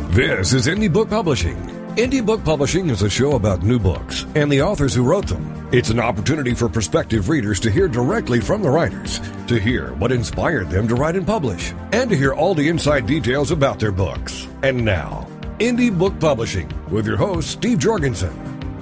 This is Indie Book Publishing. Indie Book Publishing is a show about new books and the authors who wrote them. It's an opportunity for prospective readers to hear directly from the writers, to hear what inspired them to write and publish, and to hear all the inside details about their books. And now, Indie Book Publishing with your host, Steve Jorgensen.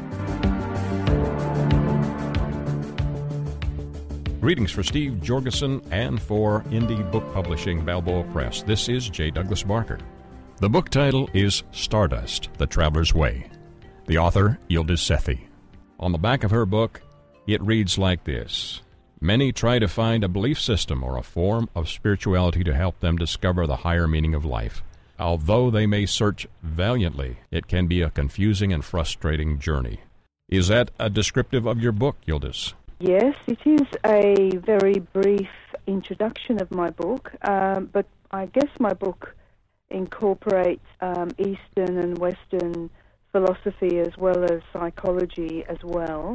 Greetings for Steve Jorgensen and for Indie Book Publishing, Balboa Press. This is J. Douglas Barker. The book title is Stardust, The Traveler's Way. The author, Yildiz Sethi. On the back of her book, it reads like this. Many try to find a belief system or a form of spirituality to help them discover the higher meaning of life. Although they may search valiantly, it can be a confusing and frustrating journey. Is that a descriptive of your book, Yildiz? Yes, it is a very brief introduction of my book, but I guess my book incorporates Eastern and Western philosophy as well as psychology as well,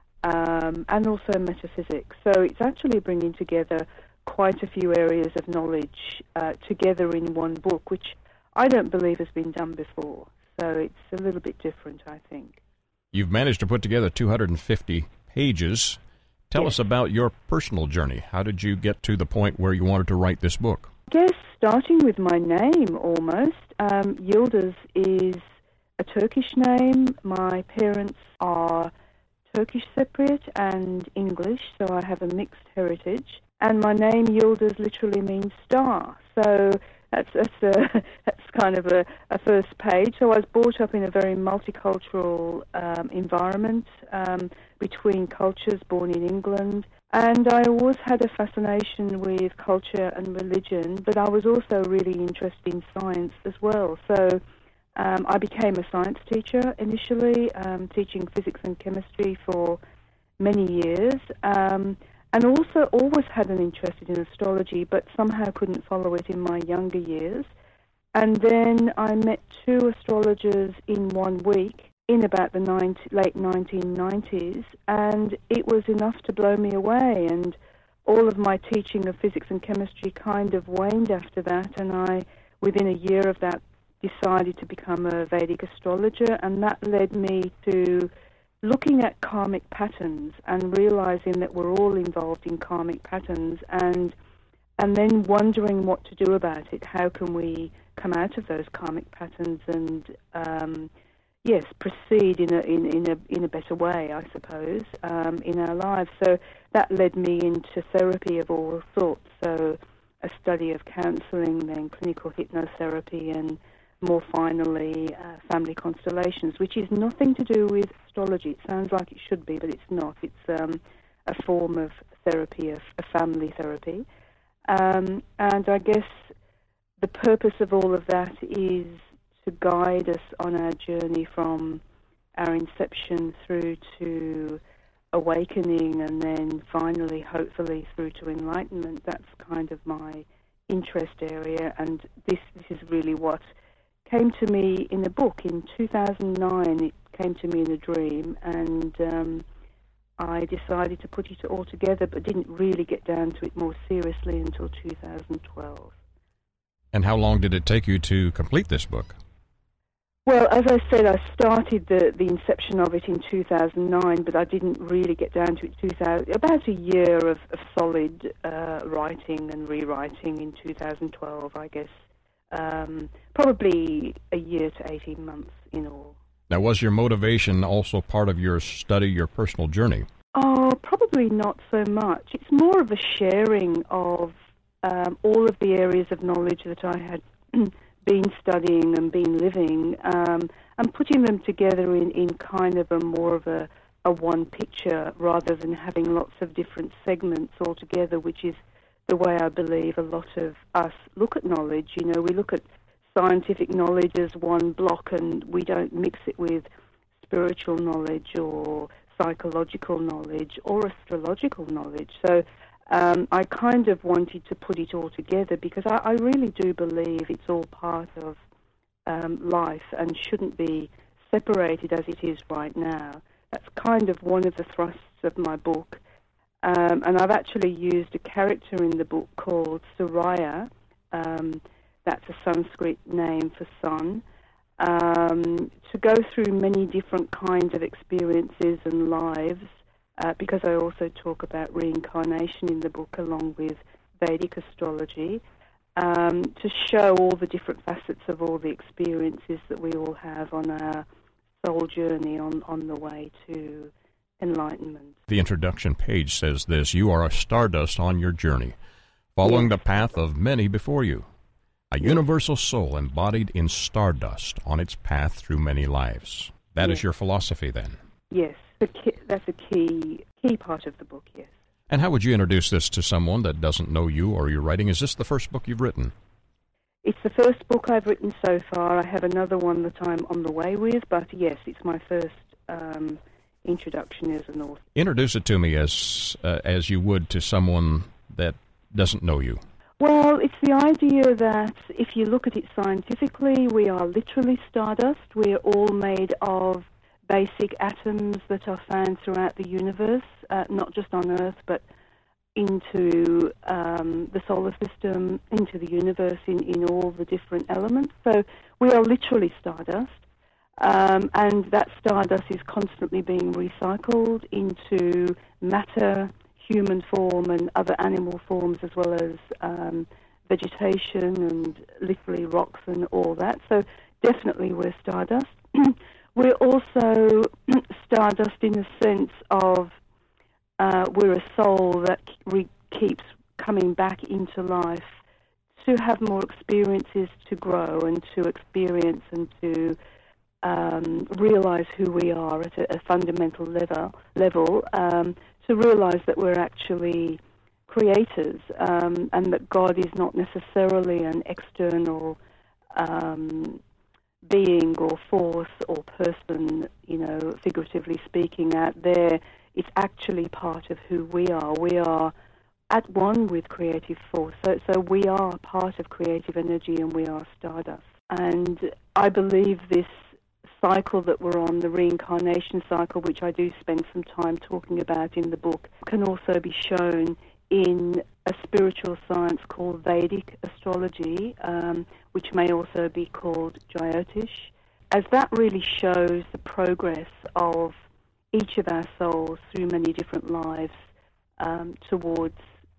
and also metaphysics. So it's actually bringing together quite a few areas of knowledge together in one book, which I don't believe has been done before. So it's a little bit different, I think. You've managed to put together 250 pages. Tell us about your personal journey. How did you get to the point where you wanted to write this book? I guess starting with my name almost. Yildiz is a Turkish name. My parents are Turkish Cypriot and English, so I have a mixed heritage. And my name Yildiz literally means star. So that's kind of a first page. So I was brought up in a very multicultural environment between cultures, born in England. And I always had a fascination with culture and religion, but I was also really interested in science as well. So I became a science teacher initially, teaching physics and chemistry for many years, and also always had an interest in astrology, but somehow couldn't follow it in my younger years. And then I met two astrologers in 1 week in about the late 1990s, and it was enough to blow me away, and all of my teaching of physics and chemistry kind of waned after that, and I, within a year of that, decided to become a Vedic astrologer, and that led me to looking at karmic patterns and realizing that we're all involved in karmic patterns, and then wondering what to do about it. How can we come out of those karmic patterns and proceed in a better way, I suppose, in our lives. So that led me into therapy of all sorts. So a study of counselling, then clinical hypnotherapy, and more finally family constellations, which is nothing to do with astrology. It sounds like it should be, but it's not. It's a form of therapy, a family therapy. And I guess the purpose of all of that is to guide us on our journey from our inception through to awakening, and then finally, hopefully, through to enlightenment. That's kind of my interest area, and this is really what came to me in a book. In 2009, it came to me in a dream, and I decided to put it all together, but didn't really get down to it more seriously until 2012. And how long did it take you to complete this book? Well, as I said, I started the inception of it in 2009, but I didn't really get down to it about a year of solid writing and rewriting in 2012, I guess. Probably a year to 18 months in all. Now, was your motivation also part of your study, your personal journey? Oh, probably not so much. It's more of a sharing of all of the areas of knowledge that I had been studying and been living, and putting them together in kind of a more of a one picture, rather than having lots of different segments all together, which is the way I believe a lot of us look at knowledge. You know, we look at scientific knowledge as one block, and we don't mix it with spiritual knowledge or psychological knowledge or astrological knowledge. So I kind of wanted to put it all together, because I really do believe it's all part of life and shouldn't be separated as it is right now. That's kind of one of the thrusts of my book. And I've actually used a character in the book called Surya. That's a Sanskrit name for sun. to go through many different kinds of experiences and lives, because I also talk about reincarnation in the book along with Vedic astrology, to show all the different facets of all the experiences that we all have on our soul journey on the way to enlightenment. The introduction page says this: you are a stardust on your journey, following the path of many before you. A universal soul embodied in stardust on its path through many lives. That is your philosophy, then? Yes, that's a key part of the book, yes. And how would you introduce this to someone that doesn't know you or your writing? Is this the first book you've written? It's the first book I've written so far. I have another one that I'm on the way with, but yes, it's my first introduction as an author. Introduce it to me as you would to someone that doesn't know you. Well, it's the idea that if you look at it scientifically, we are literally stardust. We're all made of basic atoms that are found throughout the universe, not just on Earth, but into the solar system, into the universe, in all the different elements. So we are literally stardust, and that stardust is constantly being recycled into matter, human form, and other animal forms, as well as vegetation and literally rocks and all that. So definitely we're stardust. We're also stardust in the sense of we're a soul that keeps coming back into life to have more experiences, to grow and to experience and to realize who we are at a fundamental level, to realize that we're actually creators, and that God is not necessarily an external being or force or person, figuratively speaking, out there. It's actually part of who we are. We are at one with creative force. So we are part of creative energy, and we are stardust. And I believe this cycle that we're on, the reincarnation cycle, which I do spend some time talking about in the book, can also be shown in a spiritual science called Vedic astrology, which may also be called Jyotish, as that really shows the progress of each of our souls through many different lives towards,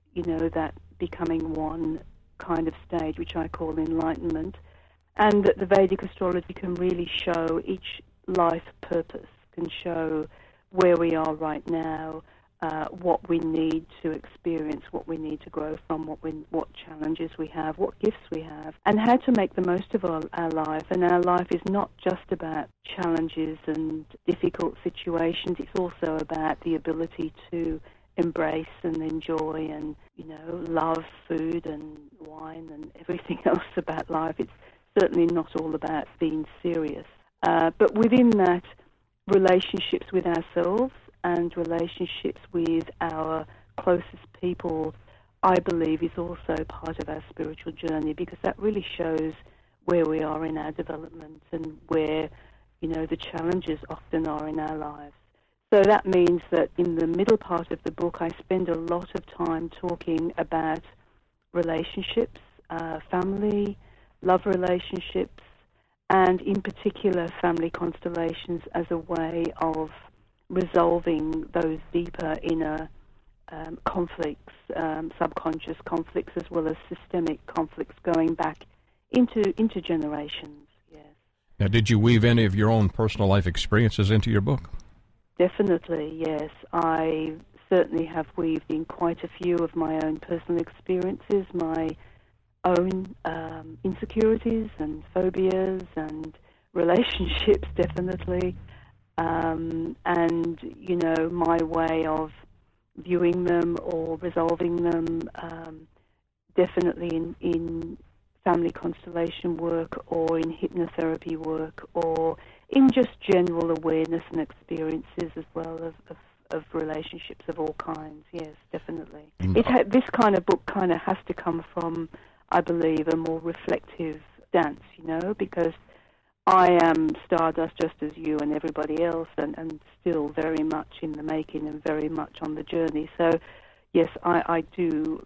that becoming one kind of stage, which I call enlightenment. And that the Vedic astrology can really show each life purpose, can show where we are right now, what we need to experience, what we need to grow from, what challenges we have, what gifts we have, and how to make the most of our life. And our life is not just about challenges and difficult situations, it's also about the ability to embrace and enjoy and, love food and wine and everything else about life. It's certainly not all about being serious. But within that, relationships with ourselves and relationships with our closest people, I believe, is also part of our spiritual journey, because that really shows where we are in our development and where, the challenges often are in our lives. So that means that in the middle part of the book, I spend a lot of time talking about relationships, family, love relationships, and in particular family constellations as a way of resolving those deeper inner conflicts, subconscious conflicts, as well as systemic conflicts going back into generations. Yes. Now, did you weave any of your own personal life experiences into your book? Definitely, yes. I certainly have weaved in quite a few of my own personal experiences, my own insecurities and phobias and relationships, definitely, and my way of viewing them or resolving them, definitely in family constellation work or in hypnotherapy work or in just general awareness and experiences as well of relationships of all kinds. Yes, definitely. This kind of book kind of has to come from, I believe, a more reflective stance, because I am stardust just as you and everybody else, and still very much in the making and very much on the journey. So, yes, I do,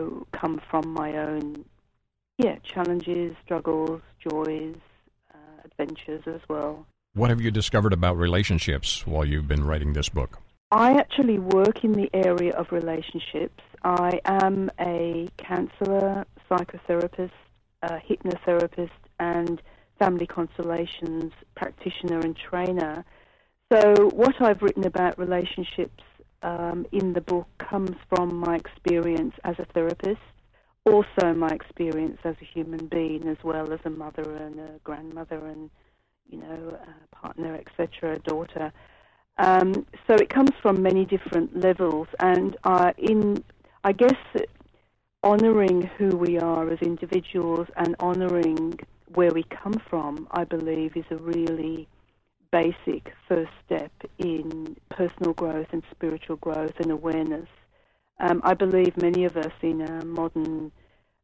come from my own, challenges, struggles, joys, ventures as well. What have you discovered about relationships while you've been writing this book? I actually work in the area of relationships. I am a counsellor, psychotherapist, hypnotherapist, and family constellations practitioner and trainer. So what I've written about relationships in the book comes from my experience as a therapist, also my experience as a human being, as well as a mother and a grandmother and, a partner, etc., a daughter. So it comes from many different levels, and I guess honouring who we are as individuals and honouring where we come from, I believe, is a really basic first step in personal growth and spiritual growth and awareness. I believe many of us in our modern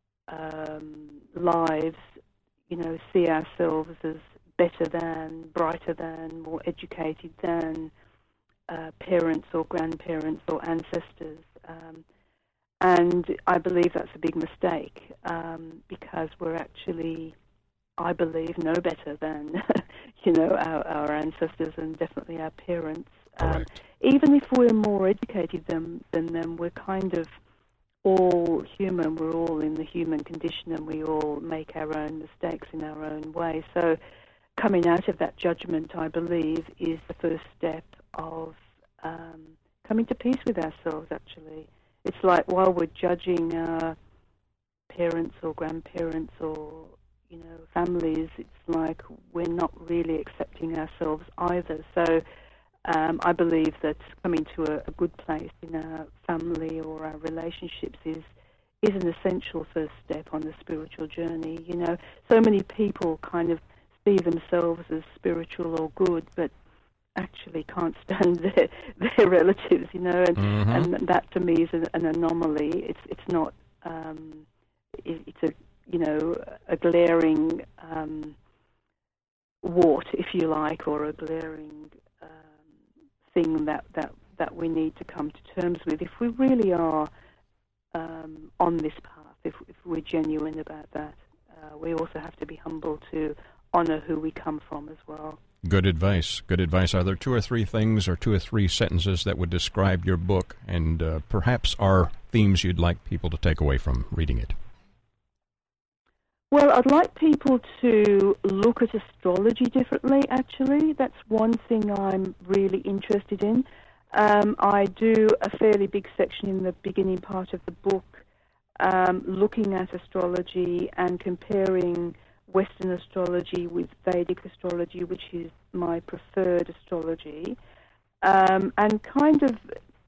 lives, see ourselves as better than, brighter than, more educated than parents or grandparents or ancestors. And I believe that's a big mistake because we're actually, I believe, no better than, our ancestors and definitely our parents. Even if we're more educated than them, we're kind of all human. We're all in the human condition and we all make our own mistakes in our own way. So coming out of that judgment, I believe, is the first step of coming to peace with ourselves, actually. It's like while we're judging our parents or grandparents or, families, it's like we're not really accepting ourselves either. So I believe that coming to a good place in our family or our relationships is an essential first step on the spiritual journey. So many people kind of see themselves as spiritual or good, but actually can't stand their relatives, and that to me is an anomaly. It's not. It's a glaring wart, if you like, or a glaring thing that we need to come to terms with if we really are on this path. If we're genuine about that, we also have to be humble to honor who we come from as well. Good advice. Good advice. Are there two or three things or two or three sentences that would describe your book and perhaps are themes you'd like people to take away from reading it? Well, I'd like people to look at astrology differently, actually. That's one thing I'm really interested in. I do a fairly big section in the beginning part of the book looking at astrology and comparing Western astrology with Vedic astrology, which is my preferred astrology. And kind of,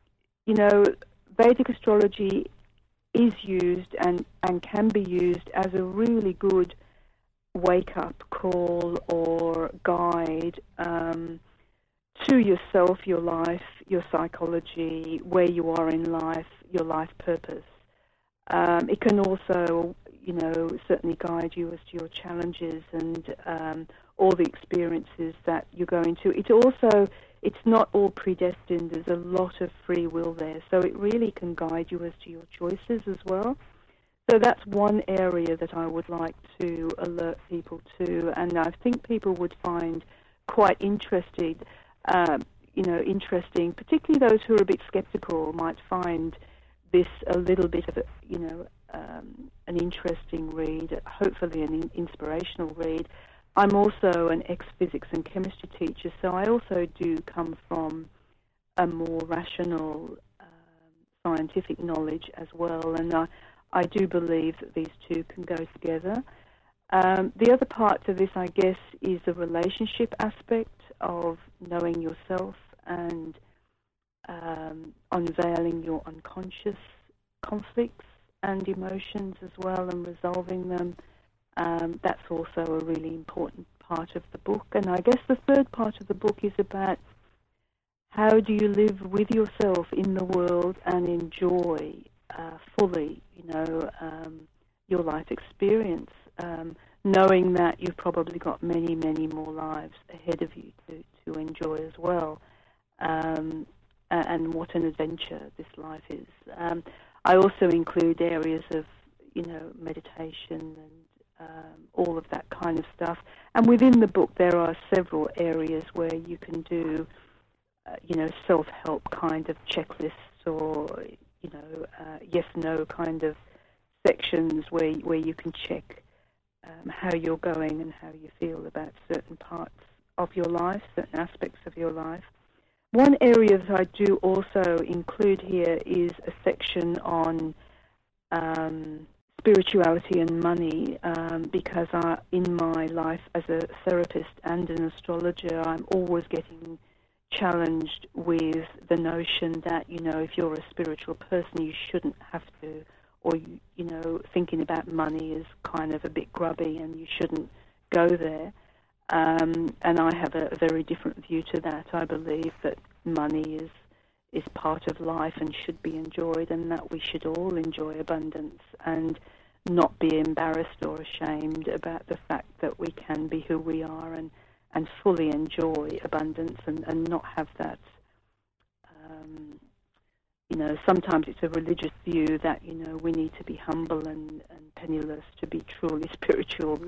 Vedic astrology is used and can be used as a really good wake-up call or guide to yourself, your life, your psychology, where you are in life, your life purpose. It can also, certainly guide you as to your challenges and all the experiences that you're going to. It's not all predestined. There's a lot of free will there. So it really can guide you as to your choices as well. So that's one area that I would like to alert people to, and I think people would find quite interesting, particularly those who are a bit skeptical might find this a little bit of an interesting read, hopefully an inspirational read. I'm also an ex-physics and chemistry teacher, so I also do come from a more rational scientific knowledge as well, and I do believe that these two can go together. The other part to this, I guess, is the relationship aspect of knowing yourself and unveiling your unconscious conflicts and emotions as well and resolving them. That's also a really important part of the book. And I guess the third part of the book is about how do you live with yourself in the world and enjoy fully, your life experience, knowing that you've probably got many, many more lives ahead of you to enjoy as well. And what an adventure this life is. I also include areas of, meditation all of that kind of stuff. And within the book, there are several areas where you can do, self-help kind of checklists or, yes-no kind of sections where you can check how you're going and how you feel about certain parts of your life, certain aspects of your life. One area that I do also include here is a section on spirituality and money, because in my life as a therapist and an astrologer, I'm always getting challenged with the notion that, if you're a spiritual person, you shouldn't have to, or, thinking about money is kind of a bit grubby and you shouldn't go there. And I have a very different view to that. I believe that money is part of life and should be enjoyed, and that we should all enjoy abundance and not be embarrassed or ashamed about the fact that we can be who we are and fully enjoy abundance and not have that, sometimes it's a religious view that, we need to be humble and penniless to be truly spiritual,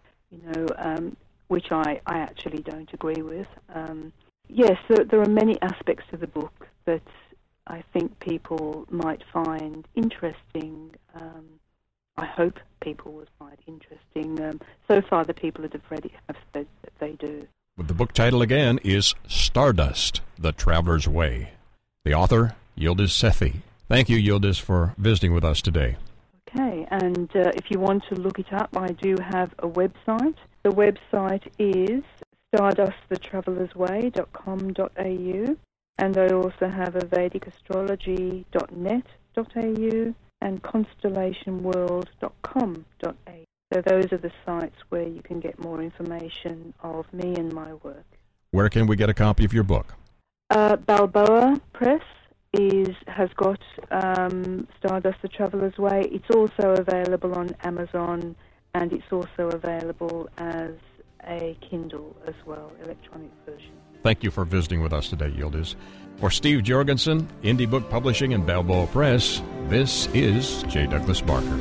which I actually don't agree with. Yes, there are many aspects to the book that I think people might find interesting. I hope people would find interesting. So far, the people that have read it have said that they do. The book title again is Stardust, The Traveler's Way. The author, Yildiz Sethi. Thank you, Yildiz, for visiting with us today. Okay, and if you want to look it up, I do have a website. The website is stardustthetravelersway.com.au, and I also have a vedicastrology.net.au and constellationworld.com.au. So those are the sites where you can get more information of me and my work. Where can we get a copy of your book? Balboa Press has got Stardust the Traveler's Way. It's also available on Amazon, and it's also available as a Kindle as well, electronic version. Thank you for visiting with us today, Yildiz. For Steve Jorgensen, Indie Book Publishing and Balboa Press, this is J. Douglas Barker.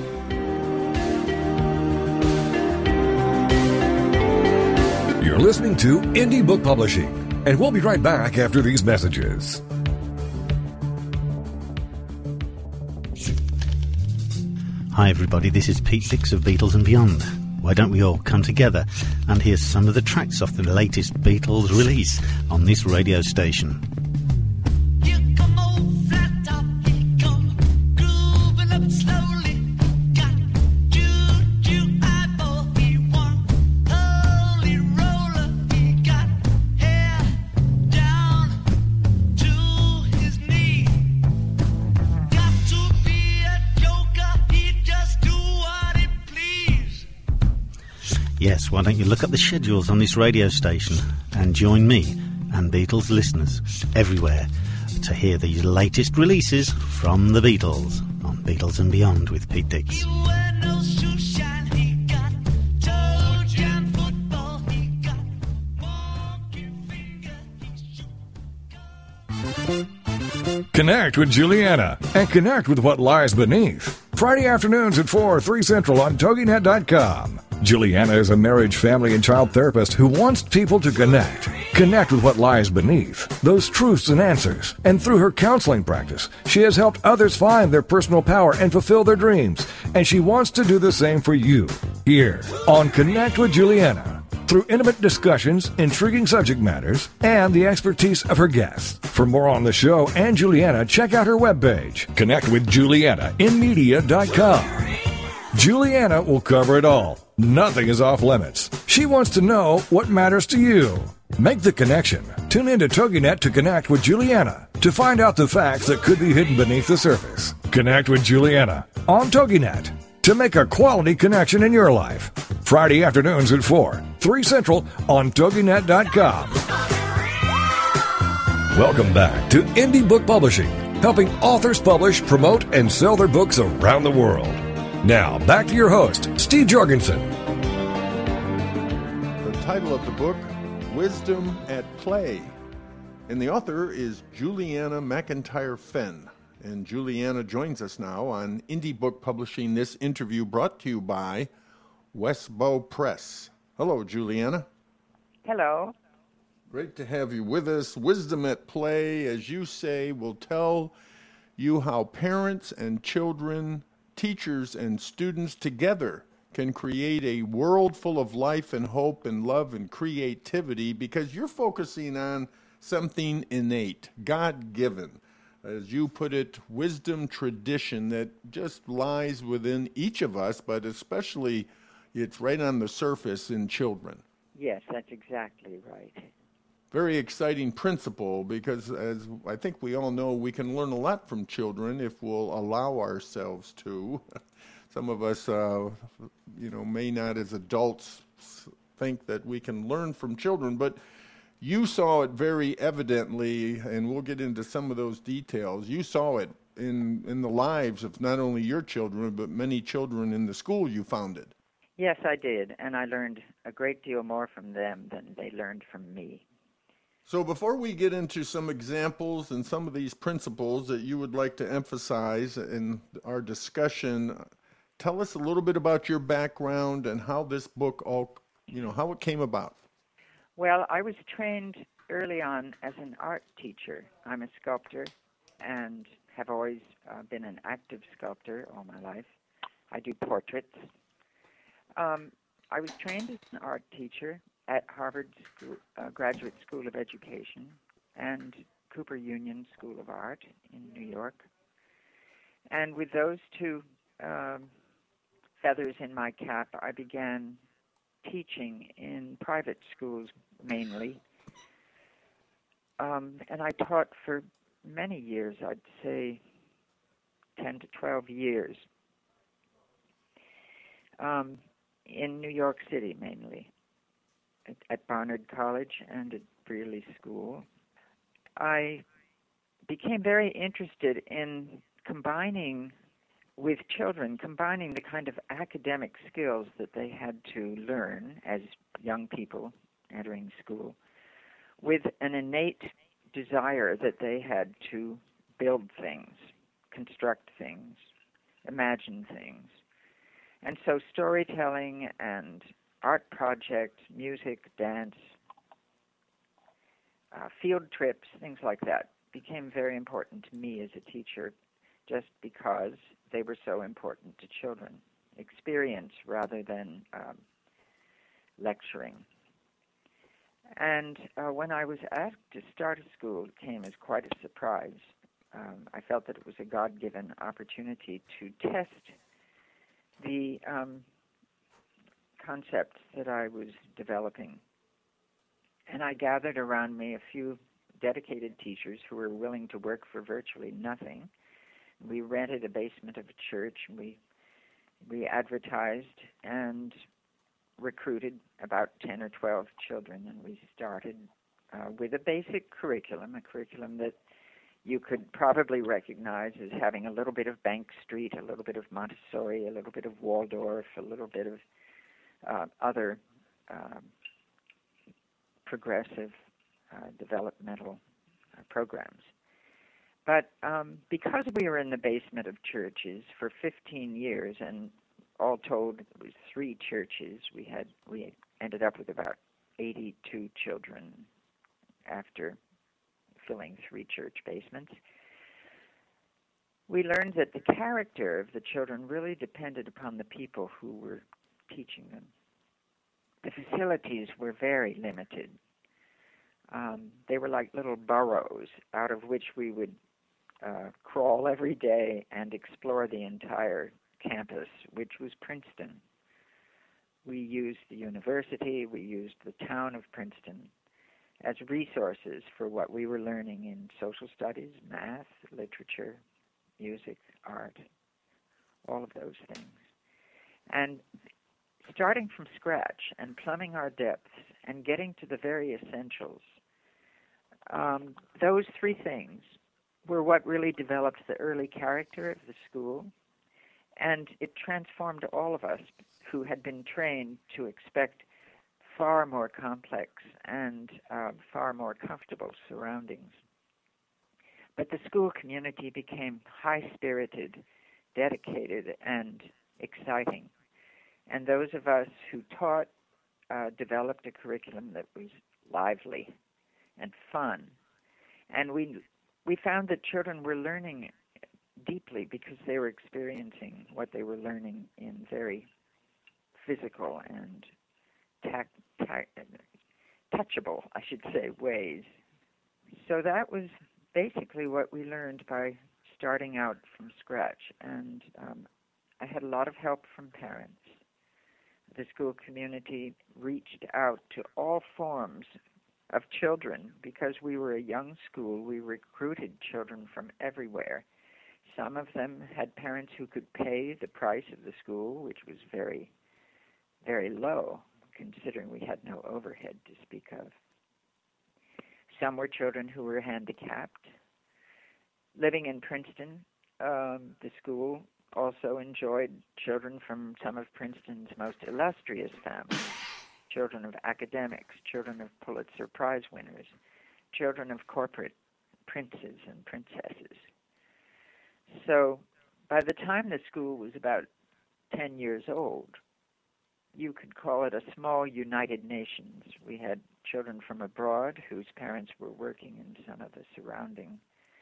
You're listening to Indie Book Publishing, and we'll be right back after these messages. Hi everybody, this is Pete Dix of Beatles and Beyond. Why don't we all come together and hear some of the tracks off the latest Beatles release on this radio station. Yes, why don't you look up the schedules on this radio station and join me and Beatles listeners everywhere to hear the latest releases from the Beatles on Beatles and Beyond with Pete Dix. Connect with Juliana and connect with what lies beneath. Friday afternoons at 4, 3 Central on TogiNet.com. Juliana is a marriage, family, and child therapist who wants people to connect. Connect with what lies beneath, those truths and answers. And through her counseling practice, she has helped others find their personal power and fulfill their dreams. And she wants to do the same for you. Here on Connect with Juliana. Through intimate discussions, intriguing subject matters, and the expertise of her guests. For more on the show and Juliana, check out her webpage, connectwithjulianainmedia.com. Juliana will cover it all. Nothing is off limits. She wants to know what matters to you. Make the connection. Tune into TogiNet to connect with Juliana to find out the facts that could be hidden beneath the surface. Connect with Juliana on TogiNet to make a quality connection in your life. Friday afternoons at 4, 3 Central on TogiNet.com. Welcome back to Indie Book Publishing, helping authors publish, promote, and sell their books around the world. Now, back to your host, Steve Jorgensen. The title of the book, Wisdom at Play. And the author is Juliana McIntyre Fenn. And Juliana joins us now on Indie Book Publishing. This interview brought to you by Westbow Press. Hello, Juliana. Hello. Great to have you with us. Wisdom at Play, as you say, will tell you how parents and children, teachers and students together can create a world full of life and hope and love and creativity, because you're focusing on something innate, God-given. As you put it, wisdom tradition that just lies within each of us, but especially it's right on the surface in children. Yes, that's exactly right. Very exciting principle, because as I think we all know, we can learn a lot from children if we'll allow ourselves to. Some of us, may not as adults think that we can learn from children, but you saw it very evidently, and we'll get into some of those details. You saw it in the lives of not only your children, but many children in the school you founded. Yes, I did, and I learned a great deal more from them than they learned from me. So before we get into some examples and some of these principles that you would like to emphasize in our discussion, tell us a little bit about your background and how this book how it came about. Well, I was trained early on as an art teacher. I'm a sculptor and have always been an active sculptor all my life. I do portraits. I was trained as an art teacher at Harvard Graduate School of Education and Cooper Union School of Art in New York. And with those two feathers in my cap, I began teaching in private schools mainly. And I taught for many years, I'd say 10 to 12 years, in New York City mainly, at Barnard College and at Brearley School. I became very interested in combining with children, combining the kind of academic skills that they had to learn as young people entering school with an innate desire that they had to build things, construct things, imagine things. And so storytelling and art projects, music, dance, field trips, things like that became very important to me as a teacher just because they were so important to children. Experience rather than lecturing. And when I was asked to start a school, it came as quite a surprise. I felt that it was a God-given opportunity to test the concepts that I was developing. And I gathered around me a few dedicated teachers who were willing to work for virtually nothing. We rented a basement of a church, and we advertised and recruited about 10 or 12 children, and we started with a basic curriculum, a curriculum that you could probably recognize as having a little bit of Bank Street, a little bit of Montessori, a little bit of Waldorf, a little bit of other progressive developmental programs. But because we were in the basement of churches for 15 years, and all told it was 3 churches, we ended up with about 82 children after filling 3 church basements. We learned that the character of the children really depended upon the people who were teaching them. The facilities were very limited. They were like little burrows out of which we would crawl every day and explore the entire campus, which was Princeton. We used the university, we used the town of Princeton as resources for what we were learning in social studies, math, literature, music, art, all of those things. And starting from scratch and plumbing our depths and getting to the very essentials, those 3 things were what really developed the early character of the school, and it transformed all of us who had been trained to expect far more complex and far more comfortable surroundings. But the school community became high-spirited, dedicated, and exciting. And those of us who taught developed a curriculum that was lively and fun. And we found that children were learning deeply because they were experiencing what they were learning in very physical and touchable, I should say, ways. So that was basically what we learned by starting out from scratch. And I had a lot of help from parents. The school community reached out to all forms of children. Because we were a young school, we recruited children from everywhere. Some of them had parents who could pay the price of the school, which was very, very low, considering we had no overhead to speak of. Some were children who were handicapped. Living in Princeton, the school also enjoyed children from some of Princeton's most illustrious families, children of academics, children of Pulitzer Prize winners, children of corporate princes and princesses. So by the time the school was about 10 years old, you could call it a small United Nations. We had children from abroad whose parents were working in some of the surrounding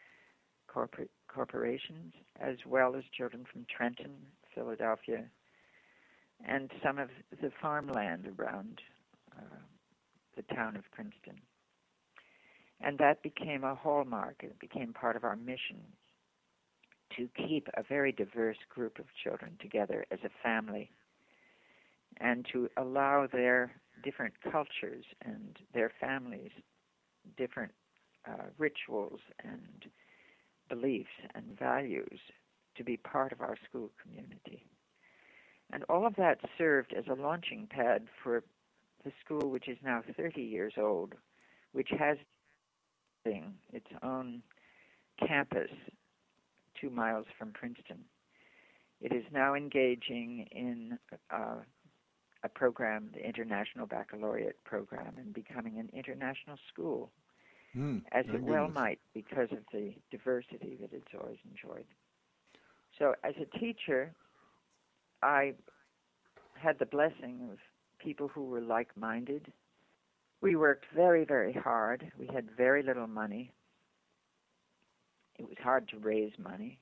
corporations, as well as children from Trenton, Philadelphia, and some of the farmland around the town of Princeton. And that became a hallmark. It became part of our mission to keep a very diverse group of children together as a family and to allow their different cultures and their families different rituals and beliefs and values to be part of our school community. And all of that served as a launching pad for the school, which is now 30 years old, which has its own campus 2 miles from Princeton. It is now engaging in a program, the International Baccalaureate program, and becoming an international school, as it well might, because of the diversity that it's always enjoyed. So as a teacher, I had the blessing of people who were like-minded. We worked very, very hard. We had very little money. It was hard to raise money,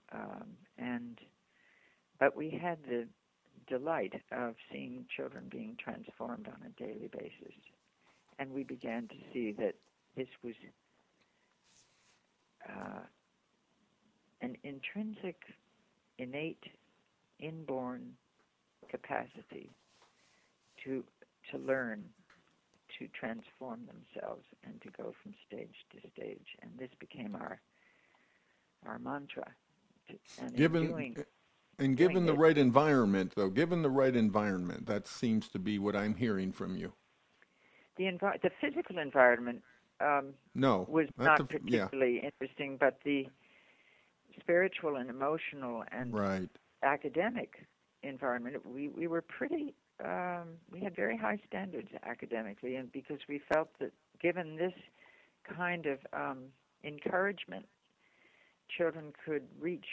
but we had the delight of seeing children being transformed on a daily basis. And we began to see that this was an intrinsic, innate, inborn capacity to learn, to transform themselves, and to go from stage to stage. And this became our mantra. Given the right environment, though, that seems to be what I'm hearing from you. The physical environment was not particularly interesting, but the spiritual and emotional and academic environment, we were pretty, we had very high standards academically, and because we felt that given this kind of encouragement, children could reach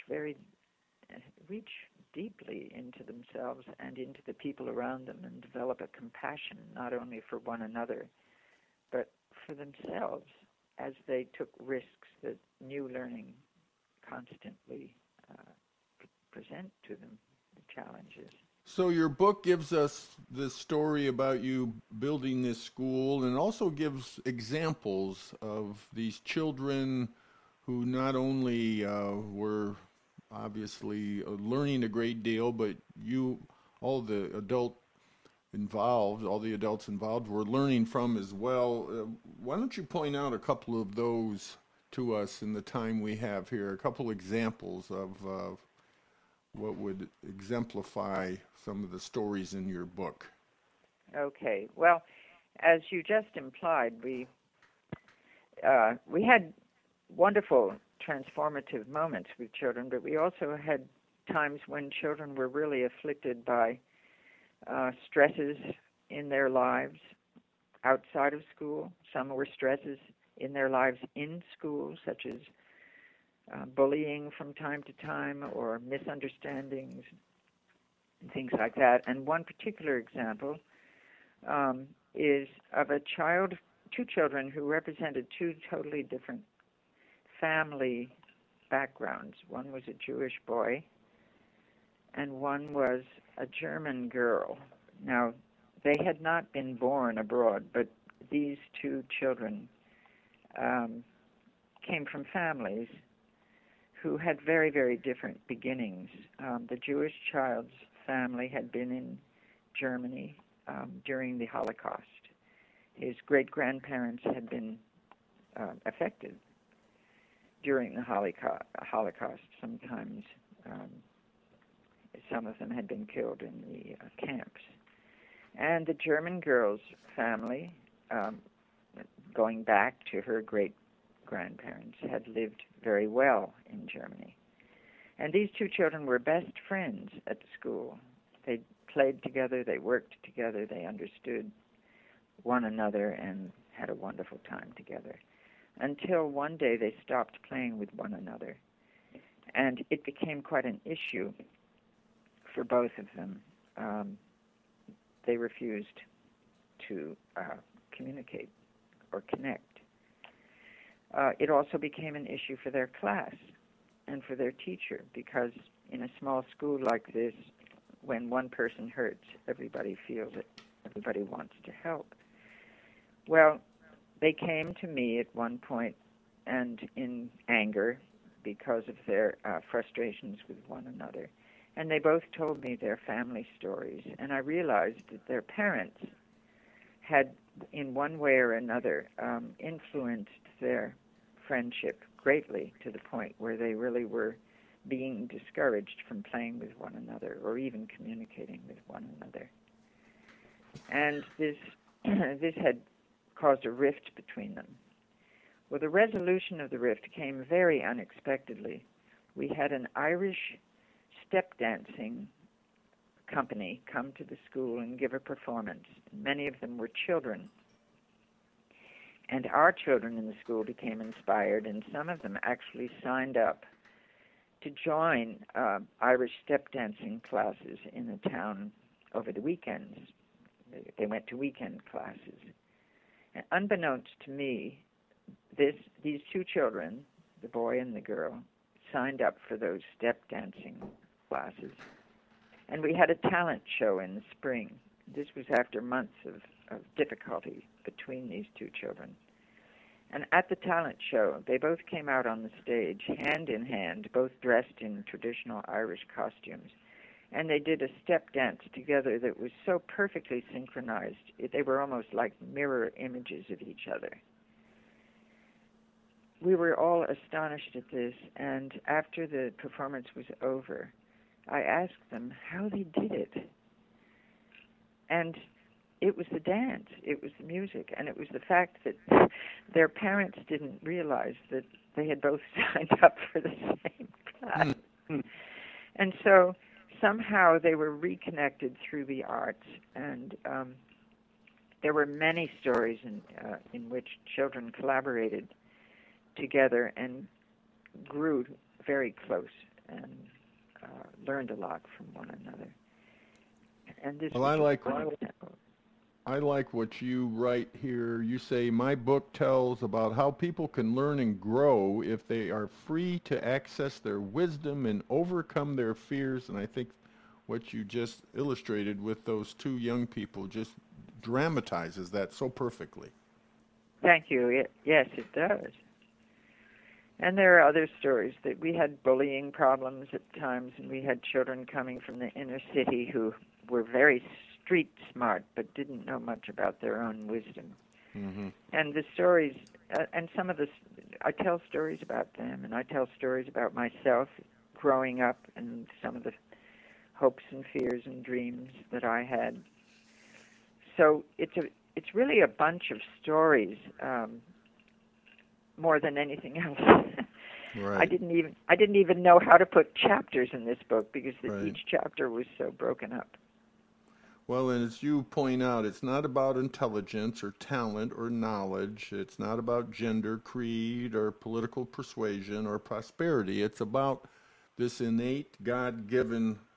deeply into themselves and into the people around them and develop a compassion not only for one another, but for themselves as they took risks that new learning constantly present to them, the challenges. So your book gives us the story about you building this school and also gives examples of these children who not only were obviously learning a great deal, but all the adults involved were learning from as well. Why don't you point out a couple of those to us in the time we have here, a couple examples of what would exemplify some of the stories in your book? Okay. Well, as you just implied, we had wonderful transformative moments with children, but we also had times when children were really afflicted by stresses in their lives outside of school. Some were stresses in their lives in school, such as bullying from time to time or misunderstandings and things like that. And one particular example is of two children who represented two totally different family backgrounds. One was a Jewish boy, and one was a German girl. Now, they had not been born abroad, but these two children came from families who had very, very different beginnings. The Jewish child's family had been in Germany during the Holocaust. His great-grandparents had been affected during the Holocaust. Sometimes some of them had been killed in the camps. And the German girl's family, going back to her great-grandparents, had lived very well in Germany. And these two children were best friends at school. They played together, they worked together, they understood one another and had a wonderful time together. Until one day they stopped playing with one another. And it became quite an issue for both of them. They refused to communicate or connect. It also became an issue for their class and for their teacher, because in a small school like this, when one person hurts, everybody feels it. Everybody wants to help. Well, they came to me at one point, and in anger because of their frustrations with one another. And they both told me their family stories, and I realized that their parents had, in one way or another, influenced their friendship greatly, to the point where they really were being discouraged from playing with one another or even communicating with one another. And this had caused a rift between them. Well, the resolution of the rift came very unexpectedly. We had an Irish step dancing company come to the school and give a performance. Many of them were children. And our children in the school became inspired, and some of them actually signed up to join Irish step dancing classes in the town over the weekends. They went to weekend classes. And unbeknownst to me, these two children, the boy and the girl, signed up for those step dancing classes. And we had a talent show in the spring. This was after months of difficulty between these two children. And at the talent show, they both came out on the stage, hand in hand, both dressed in traditional Irish costumes. And they did a step dance together that was so perfectly synchronized. They were almost like mirror images of each other. We were all astonished at this, and after the performance was over, I asked them how they did it. And it was the dance, it was the music, and it was the fact that their parents didn't realize that they had both signed up for the same class. And so somehow they were reconnected through the arts, and there were many stories in which children collaborated together and grew very close and learned a lot from one another. And this well, I like what you write here. You say, my book tells about how people can learn and grow if they are free to access their wisdom and overcome their fears. And I think what you just illustrated with those two young people just dramatizes that so perfectly. Thank you. Yes, it does. And there are other stories that we had bullying problems at times, and we had children coming from the inner city who were very street smart but didn't know much about their own wisdom. Mm-hmm. And the stories, and some of I tell stories about them, and I tell stories about myself growing up and some of the hopes and fears and dreams that I had. So it's really a bunch of stories, more than anything else. Right. I didn't even know how to put chapters in this book because right. Each chapter was so broken up. Well, and as you point out, it's not about intelligence or talent or knowledge. It's not about gender, creed, or political persuasion or prosperity. It's about this innate God-given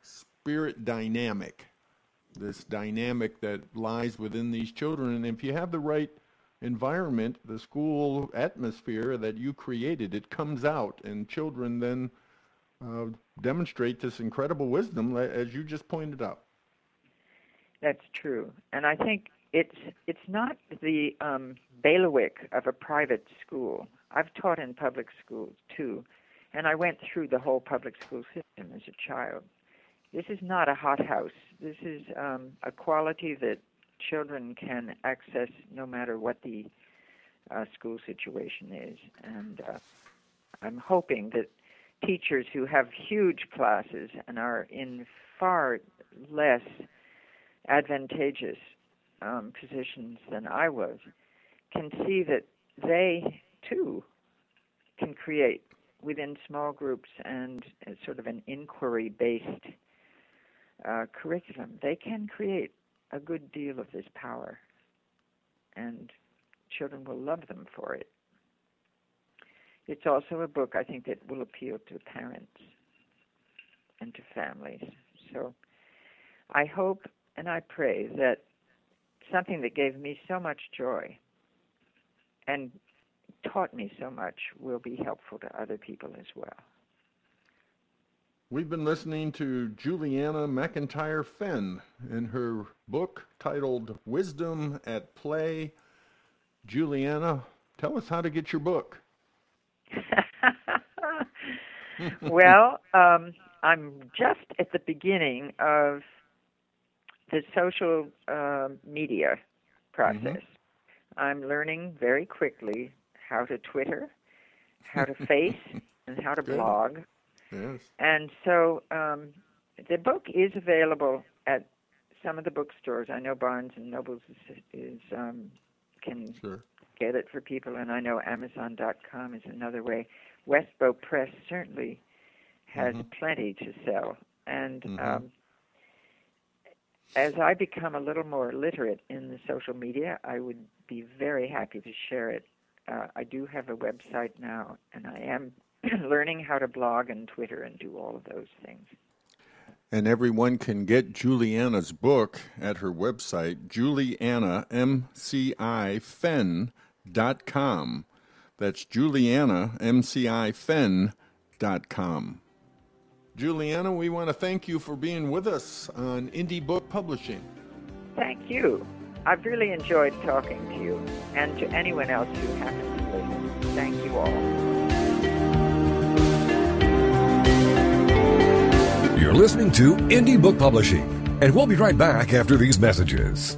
spirit dynamic, this dynamic that lies within these children. And if you have the right environment, the school atmosphere that you created, it comes out, and children then demonstrate this incredible wisdom, as you just pointed out. That's true. And I think it's not the bailiwick of a private school. I've taught in public schools, too, and I went through the whole public school system as a child. This is not a hothouse. This is a quality that children can access no matter what the school situation is. And I'm hoping that teachers who have huge classes and are in far less advantageous positions than I was can see that they, too, can create within small groups and sort of an inquiry-based curriculum. They can create a good deal of this power, and children will love them for it. It's also a book, I think, that will appeal to parents and to families. So I hope and I pray that something that gave me so much joy and taught me so much will be helpful to other people as well. We've been listening to Juliana McIntyre Fenn in her book titled Wisdom at Play. Juliana, tell us how to get your book. Well, I'm just at the beginning of the social media process. Mm-hmm. I'm learning very quickly how to Twitter, how to Face, and how to blog. Yes. And so the book is available at some of the bookstores. I know Barnes and Noble can get it for people, and I know Amazon.com is another way. Westbow Press certainly has plenty to sell. And as I become a little more literate in the social media, I would be very happy to share it. I do have a website now, and I am learning how to blog and Twitter and do all of those things. And everyone can get Juliana's book at her website, JulianaMCIFenn.com. That's JulianaMCIFenn.com. Juliana, we want to thank you for being with us on Indie Book Publishing. Thank you. I've really enjoyed talking to you and to anyone else who happens to listen. Thank you all. You're listening to Indie Book Publishing, and we'll be right back after these messages.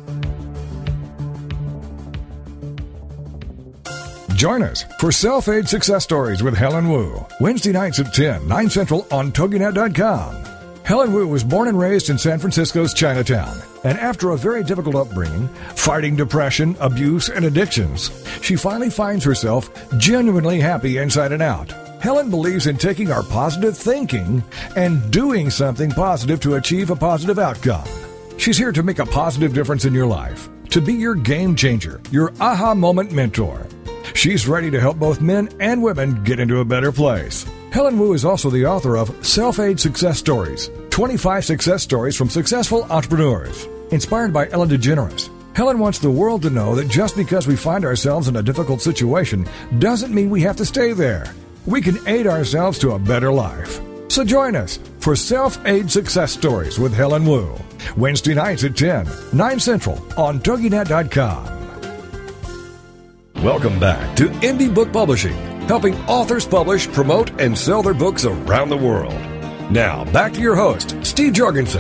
Join us for Self-Aid Success Stories with Helen Wu, Wednesday nights at 10, 9 Central on TogiNet.com. Helen Wu was born and raised in San Francisco's Chinatown, and after a very difficult upbringing, fighting depression, abuse, and addictions, she finally finds herself genuinely happy inside and out. Helen believes in taking our positive thinking and doing something positive to achieve a positive outcome. She's here to make a positive difference in your life, to be your game changer, your aha moment mentor. She's ready to help both men and women get into a better place. Helen Wu is also the author of Self-Aid Success Stories, 25 success stories from successful entrepreneurs. Inspired by Ellen DeGeneres, Helen wants the world to know that just because we find ourselves in a difficult situation doesn't mean we have to stay there. We can aid ourselves to a better life. So join us for Self-Aid Success Stories with Helen Wu, Wednesday nights at 10, 9 Central on TogiNet.com. Welcome back to Indie Book Publishing, helping authors publish, promote, and sell their books around the world. Now, back to your host, Steve Jorgensen.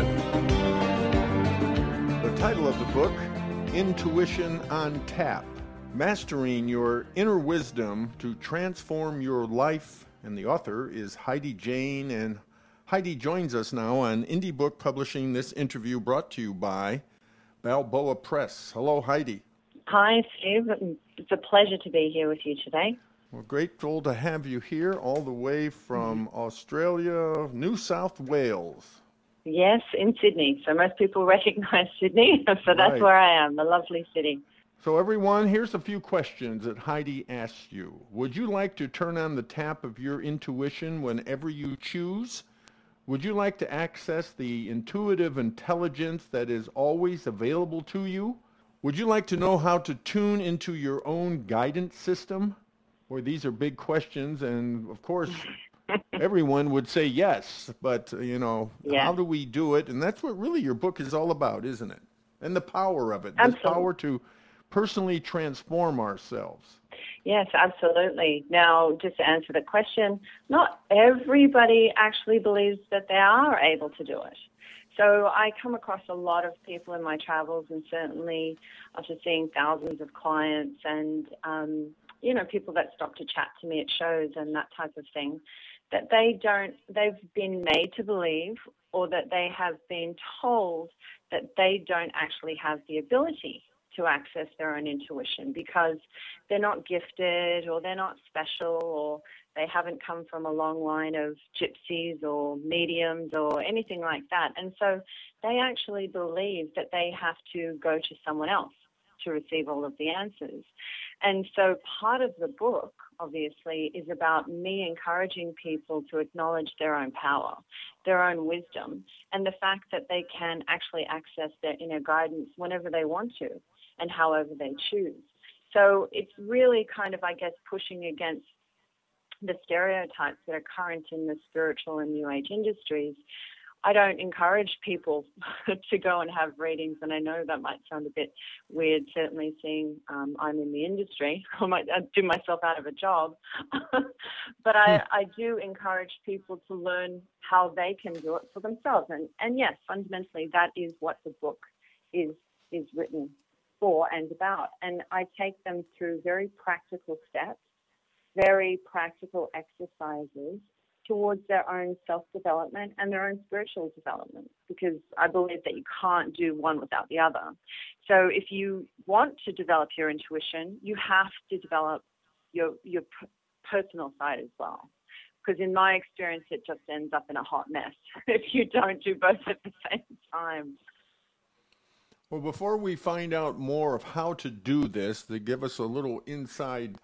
The title of the book, Intuition on Tap, Mastering Your Inner Wisdom to Transform Your Life. And the author is Heidi Jane. And Heidi joins us now on Indie Book Publishing. This interview brought to you by Balboa Press. Hello, Heidi. Hi, Steve. It's a pleasure to be here with you today. We're grateful to have you here all the way from Australia, New South Wales. Yes, in Sydney. So most people recognize Sydney, so that's where I am, the lovely city. So everyone, here's a few questions that Heidi asked you. Would you like to turn on the tap of your intuition whenever you choose? Would you like to access the intuitive intelligence that is always available to you? Would you like to know how to tune into your own guidance system? Boy, these are big questions, and of course, everyone would say yes, but, how do we do it? And that's what really your book is all about, isn't it? And the power of it, the power to personally transform ourselves. Yes, absolutely. Now, just to answer the question, not everybody actually believes that they are able to do it. So I come across a lot of people in my travels, and certainly after seeing thousands of clients and, people that stop to chat to me at shows and that type of thing, that they've been made to believe, or that they have been told that they don't actually have the ability to access their own intuition because they're not gifted, or they're not special, or they haven't come from a long line of gypsies or mediums or anything like that. And so they actually believe that they have to go to someone else to receive all of the answers. And so part of the book, obviously, is about me encouraging people to acknowledge their own power, their own wisdom, and the fact that they can actually access their inner guidance whenever they want to and however they choose. So it's really kind of, I guess, pushing against the stereotypes that are current in the spiritual and New Age industries. I don't encourage people to go and have readings, and I know that might sound a bit weird, certainly seeing I'm in the industry. I might do myself out of a job. But I do encourage people to learn how they can do it for themselves. And yes, fundamentally, that is what the book is written for and about. And I take them through very practical steps, very practical exercises towards their own self-development and their own spiritual development, because I believe that you can't do one without the other. So if you want to develop your intuition, you have to develop your personal side as well. Because in my experience, it just ends up in a hot mess if you don't do both at the same time. Well, before we find out more of how to do this, to give us a little inside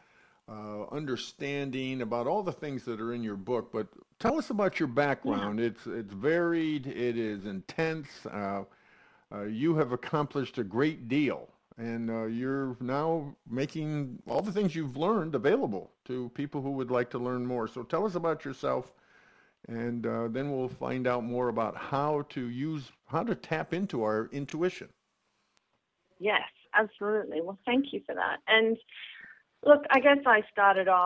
understanding about all the things that are in your book, but tell us about your background. Yeah. It's varied, it is intense. You have accomplished a great deal, and you're now making all the things you've learned available to people who would like to learn more. So tell us about yourself, and then we'll find out more about how to tap into our intuition. Yes, absolutely. Well, thank you for that. And look, I guess I started off,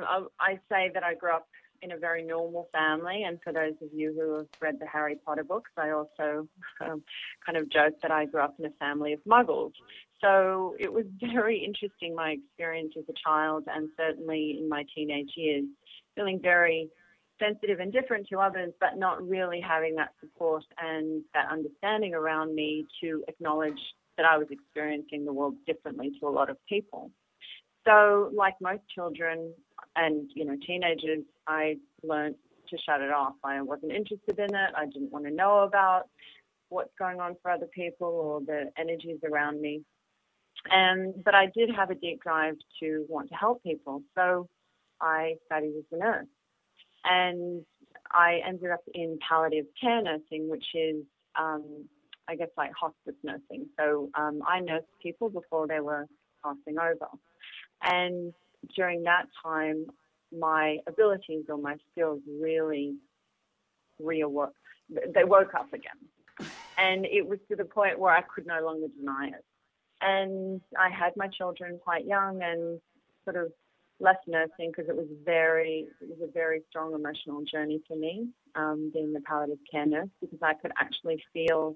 I say that I grew up in a very normal family, and for those of you who have read the Harry Potter books, I also kind of joke that I grew up in a family of muggles. So it was very interesting, my experience as a child, and certainly in my teenage years, feeling very sensitive and different to others, but not really having that support and that understanding around me to acknowledge that I was experiencing the world differently to a lot of people. So like most children and, teenagers, I learned to shut it off. I wasn't interested in it. I didn't want to know about what's going on for other people or the energies around me. But I did have a deep drive to want to help people. So I studied as a nurse. And I ended up in palliative care nursing, which is, I guess, like hospice nursing. So I nursed people before they were passing over. And during that time, my abilities or my skills really reawoke. They woke up again. And it was to the point where I could no longer deny it. And I had my children quite young and sort of left nursing because it was a very strong emotional journey for me, being the palliative care nurse, because I could actually feel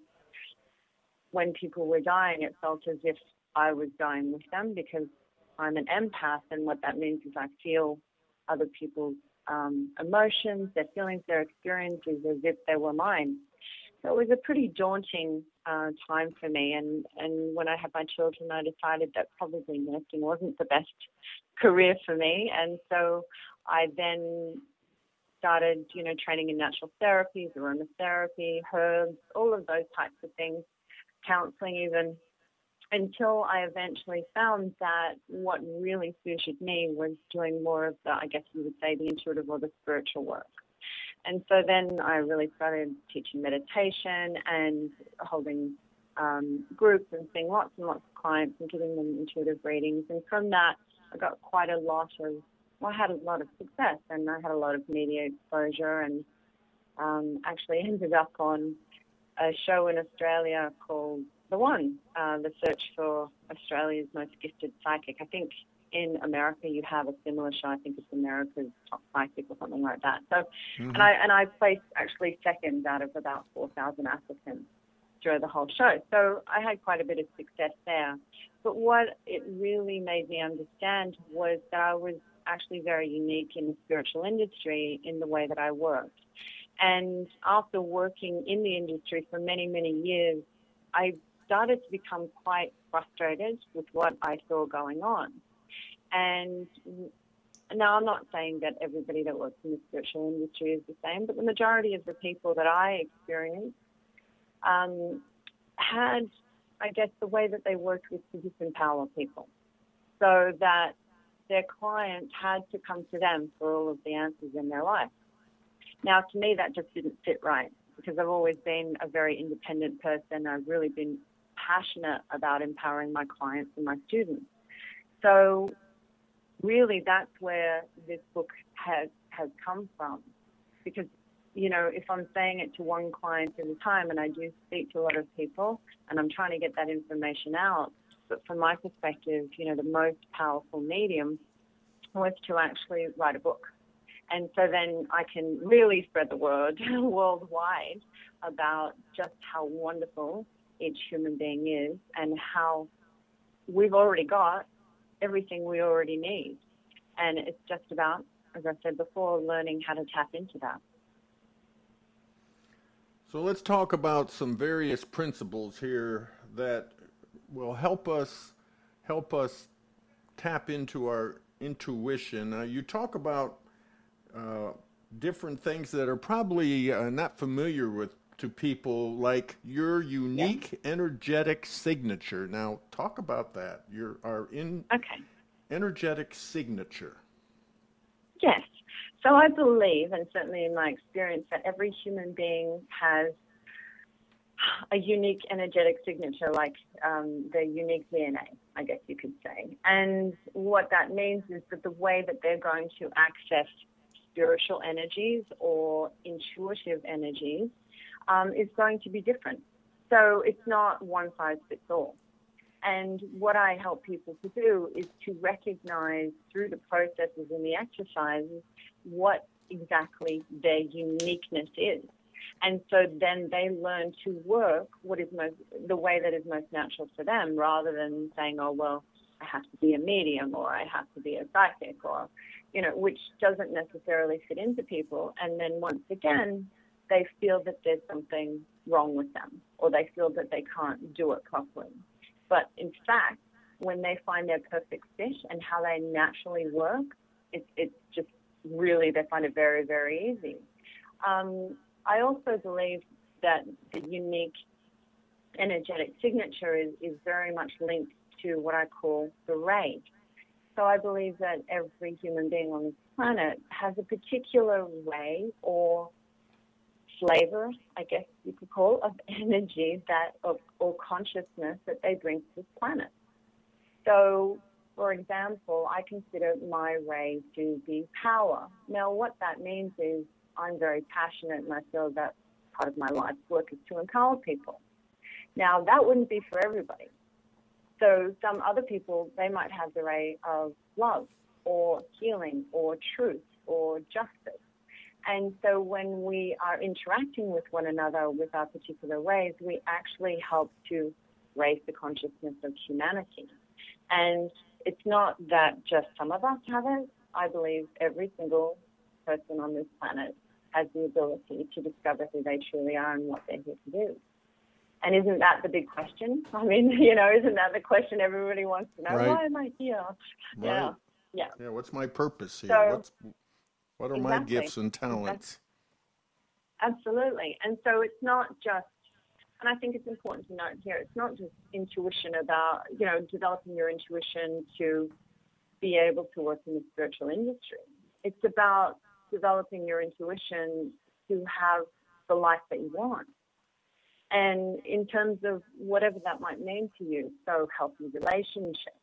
when people were dying, it felt as if I was dying with them, because I'm an empath, and what that means is I feel other people's emotions, their feelings, their experiences as if they were mine. So it was a pretty daunting time for me, and when I had my children, I decided that probably nursing wasn't the best career for me, and so I then started, training in natural therapies, aromatherapy, herbs, all of those types of things, counseling even, until I eventually found that what really suited me was doing more of the, I guess you would say, the intuitive or the spiritual work. And so then I really started teaching meditation and holding groups and seeing lots and lots of clients and giving them intuitive readings. And from that, I got quite a lot of, I had a lot of success, and I had a lot of media exposure, and actually ended up on a show in Australia called The One, the search for Australia's most gifted psychic. I think in America you have a similar show. I think it's America's Top Psychic or something like that. So, and I placed actually second out of about 4,000 applicants through the whole show. So I had quite a bit of success there. But what it really made me understand was that I was actually very unique in the spiritual industry in the way that I worked. And after working in the industry for many, many years, I started to become quite frustrated with what I saw going on. And now I'm not saying that everybody that works in the spiritual industry is the same, but the majority of the people that I experienced had, I guess, the way that they worked was to disempower people, so that their client had to come to them for all of the answers in their life. Now, to me, that just didn't fit right, because I've always been a very independent person. I've really been passionate about empowering my clients and my students. So really, that's where this book has come from. Because, you know, if I'm saying it to one client at a time, and I do speak to a lot of people, and I'm trying to get that information out, but from my perspective, you know, the most powerful medium was to actually write a book. And so then I can really spread the word worldwide about just how wonderful each human being is, and how we've already got everything we already need. And it's just about, as I said before, learning how to tap into that. So let's talk about some various principles here that will help us tap into our intuition. You talk about different things that are probably not familiar to people, like your unique energetic signature. Now, talk about that. Our energetic signature. Yes. So I believe, and certainly in my experience, that every human being has a unique energetic signature, like the unique DNA, I guess you could say. And what that means is that the way that they're going to access spiritual energies or intuitive energies is going to be different. So it's not one size fits all. And what I help people to do is to recognize through the processes and the exercises what exactly their uniqueness is. And so then they learn to work the way that is most natural for them, rather than saying, oh, well, I have to be a medium, or I have to be a psychic, or, you know, which doesn't necessarily fit into people. And then once again, they feel that there's something wrong with them, or they feel that they can't do it properly. But in fact, when they find their perfect fit and how they naturally work, it's just really, they find it very, very easy. I also believe that the unique energetic signature is very much linked to what I call the ray. So I believe that every human being on this planet has a particular way or flavor, I guess you could call, of energy or consciousness that they bring to this planet. So, for example, I consider my ray to be power. Now, what that means is I'm very passionate, and I feel that part of my life's work is to empower people. Now, that wouldn't be for everybody. So some other people, they might have the ray of love or healing or truth or justice. And so when we are interacting with one another with our particular ways, we actually help to raise the consciousness of humanity. And it's not that just some of us have it. I believe every single person on this planet has the ability to discover who they truly are and what they're here to do. And isn't that the big question? I mean, you know, isn't that the question everybody wants to know? Right. Why am I here? Right. Yeah. Yeah. What's my purpose here? So, what are my gifts and talents? Absolutely. And so it's not just, and I think it's important to note here, it's not just intuition about, you know, developing your intuition to be able to work in the spiritual industry. It's about developing your intuition to have the life that you want. And in terms of whatever that might mean to you, so healthy relationships,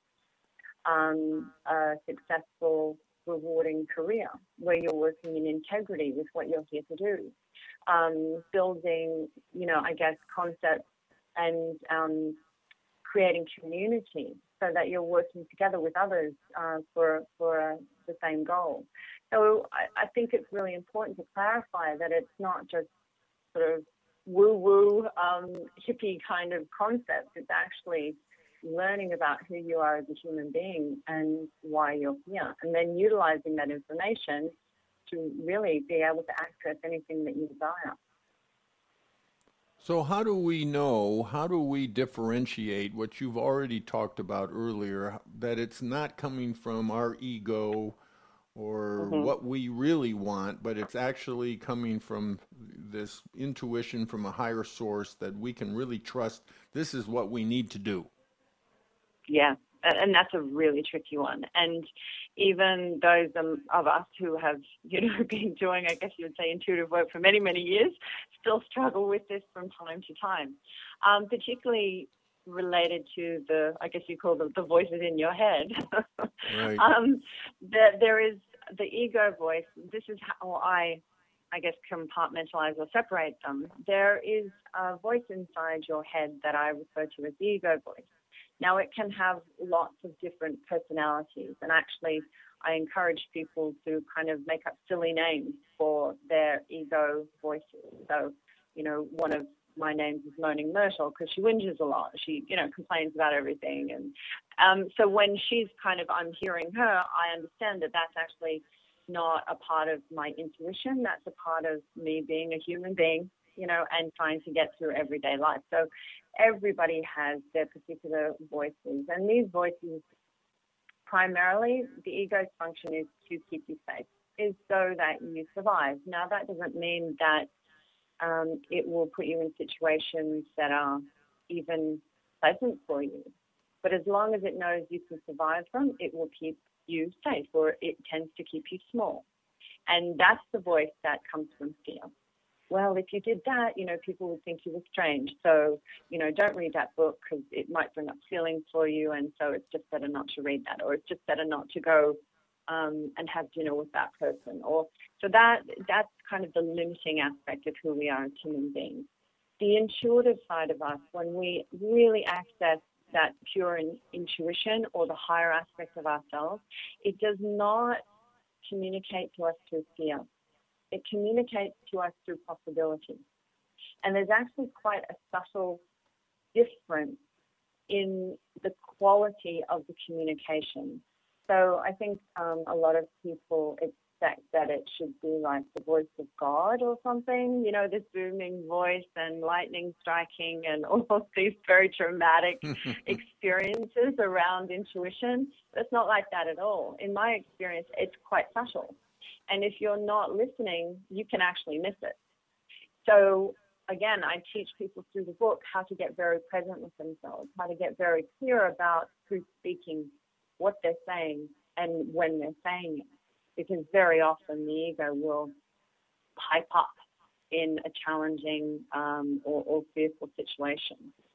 a successful, rewarding career where you're working in integrity with what you're here to do, building, I guess, concepts and creating community so that you're working together with others for the same goal. So I think it's really important to clarify that it's not just sort of woo-woo, hippie kind of concept. It's actually learning about who you are as a human being and why you're here, and then utilizing that information to really be able to access anything that you desire. So how do we differentiate what you've already talked about earlier, that it's not coming from our ego or what we really want, but it's actually coming from this intuition from a higher source that we can really trust this is what we need to do? Yeah, and that's a really tricky one. And even those of us who have, been doing, I guess you would say, intuitive work for many, many years, still struggle with this from time to time, particularly related to I guess you call the voices in your head. Right. There is the ego voice. This is how I guess, compartmentalize or separate them. There is a voice inside your head that I refer to as the ego voice. Now, it can have lots of different personalities, and actually I encourage people to kind of make up silly names for their ego voices. So, one of my names is Moaning Myrtle because she whinges a lot. She, complains about everything. And so when she's I'm hearing her, I understand that that's actually not a part of my intuition. That's a part of me being a human being, and trying to get through everyday life. So everybody has their particular voices. And these voices, primarily, the ego's function is to keep you safe, is so that you survive. Now, that doesn't mean that it will put you in situations that are even pleasant for you. But as long as it knows you can survive them, it will keep you safe, or it tends to keep you small. And that's the voice that comes from fear. Well, if you did that, people would think you were strange. So, don't read that book because it might bring up feelings for you. And so it's just better not to read that, or it's just better not to go and have dinner with that person. So that's kind of the limiting aspect of who we are as human beings. The intuitive side of us, when we really access that pure intuition or the higher aspect of ourselves, it does not communicate to us through fear. It communicates to us through possibility. And there's actually quite a subtle difference in the quality of the communication. So I think a lot of people expect that it should be like the voice of God or something, this booming voice and lightning striking and all of these very dramatic experiences around intuition. But it's not like that at all. In my experience, it's quite subtle. And if you're not listening, you can actually miss it. So again, I teach people through the book how to get very present with themselves, how to get very clear about who's speaking, what they're saying, and when they're saying it. Because very often the ego will pipe up in a challenging or fearful situation.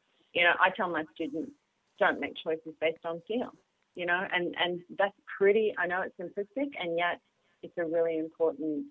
I tell my students, don't make choices based on fear, and that's pretty, I know it's simplistic, and yet it's a really important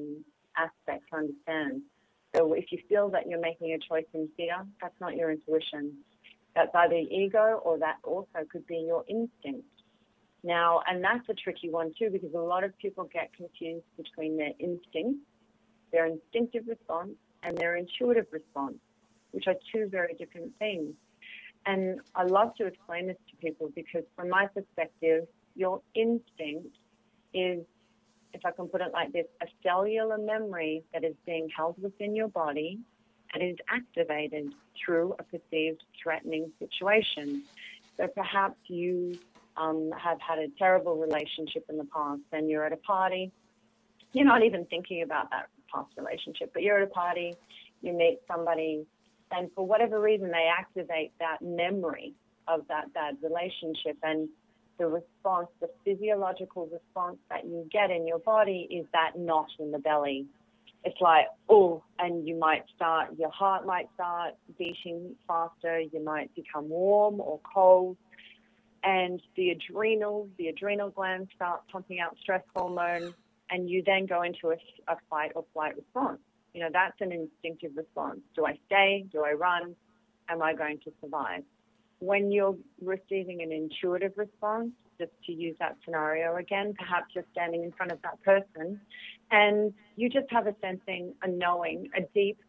aspect to understand. So if you feel that you're making a choice in fear, that's not your intuition. That's either ego, or that also could be your instinct. Now, and that's a tricky one too, because a lot of people get confused between their instinct, their instinctive response, and their intuitive response, which are two very different things. And I love to explain this to people because from my perspective, your instinct is, if I can put it like this, a cellular memory that is being held within your body and is activated through a perceived threatening situation. So perhaps you have had a terrible relationship in the past and you're at a party. You're not even thinking about that past relationship, but you're at a party, you meet somebody, and for whatever reason they activate that memory of that bad relationship, and the response, the physiological response that you get in your body is that knot in the belly. it's and your heart might start beating faster, you might become warm or cold, and the adrenal glands start pumping out stress hormone, and you then go into a fight or flight response. That's an instinctive response. Do I stay? Do I run? Am I going to survive? When you're receiving an intuitive response, just to use that scenario again, perhaps you're standing in front of that person and you just have a sensing, a knowing, a deep,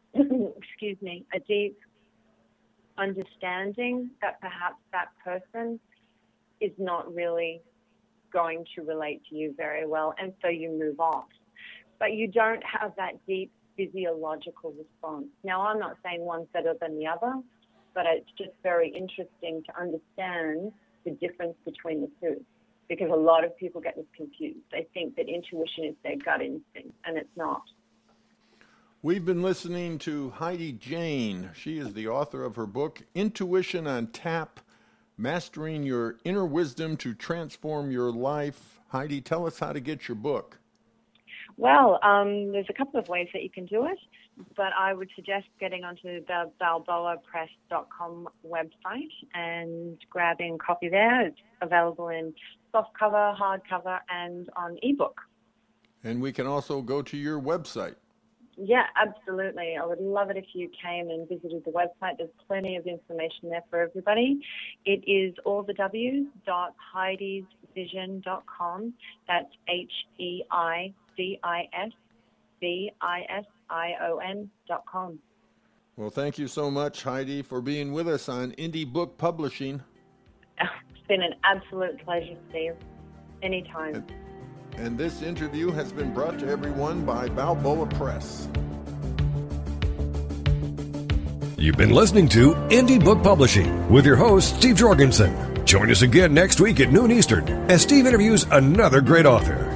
a deep understanding that perhaps that person is not really going to relate to you very well, and so you move off. But you don't have that deep physiological response. Now, I'm not saying one's better than the other, but it's just very interesting to understand the difference between the two, because a lot of people get this confused. They think that intuition is their gut instinct, and it's not. We've been listening to Heidi Jane. She is the author of her book, Intuition on Tap, Mastering Your Inner Wisdom to Transform Your Life. Heidi, tell us how to get your book. Well, there's a couple of ways that you can do it, but I would suggest getting onto the balboapress.com website and grabbing a copy there. It's available in softcover, hardcover, and on ebook. And we can also go to your website. Yeah, absolutely. I would love it if you came and visited the website. There's plenty of information there for everybody. It is allthews.heidisvision.com. That's HEIDISVISION.com. Well, thank you so much, Heidi, for being with us on Indie Book Publishing. It's been an absolute pleasure, Steve. Anytime. And this interview has been brought to everyone by Balboa Press. You've been listening to Indie Book Publishing with your host, Steve Jorgensen. Join us again next week at noon Eastern as Steve interviews another great author.